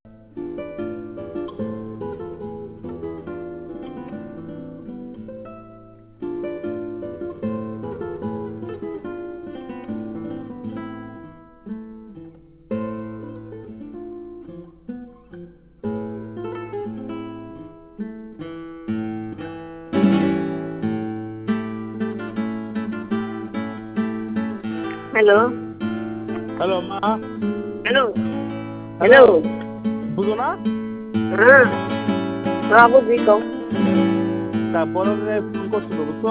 Hello hello মা। Hello hello বুঝো না? হ্যাঁ বুঝি কম তারপরে ফোন করছিল বুঝছো?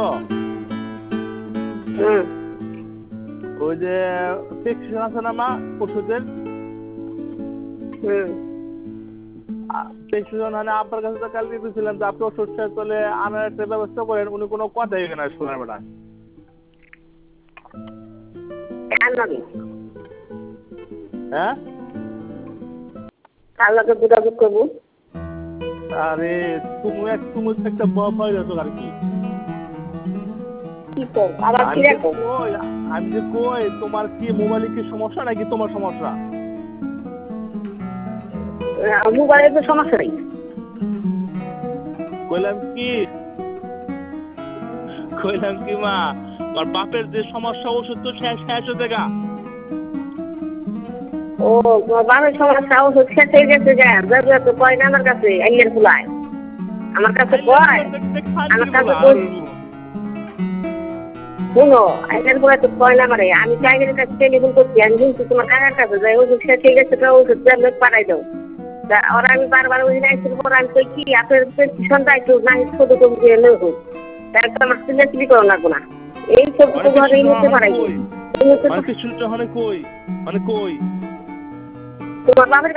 হুম ওই যে প্রেসক্রিপশন আছে না মা ওষুধের, হুম প্রেসক্রিপশন মানে আপনার কাছে তো কালকে দিয়েছিলাম যে আপনি ওষুধ শেষ হলে আনার একটা ব্যবস্থা করেন, উনি কোনো কথাই এখানে শোনাবে না। কার লাগে হ্যাঁ কার লাগে যোগাযোগ করবো? আরে তুমি একটা ভয় হতো আর কি। কি কর আবার কি রাখো? আমি যে কই তোমার কি মোবাইলে কি সমস্যা নাকি তোমার সমস্যা? মোবাইলের তো সমস্যা নেই। কইলাম কি মা, আমার বাপের যে সমস্যা ওষুধ তো শেষ হতে গা। ও তোমার বাবার সমস্যা ওষুধ শেষ হয়ে গেছে যা তো কয় না আমার কাছে আইনের ফুলায় আমার কাছে কয় আমার কাছে শুনো আইনের ফুলায় তো কয় না মারে আমি চাইনের কাছে টেলিফোন করছি আমি শুনছি তোমার কাকার কাছে যাই ওষুধ শেষ হয়ে গেছে তো ওষুধ পাঠাই দাও। ওরা আমি বারবার ওই আইসির পর আমি কই কি আপনার প্রেসক্রিপশনটা একটু না ফটো টপি দিয়ে নেব তাই তো আমার সিলেক্টলি করো লাগবো না এই সব তো ঘরে নিতে পারাই কই তোমার বাবার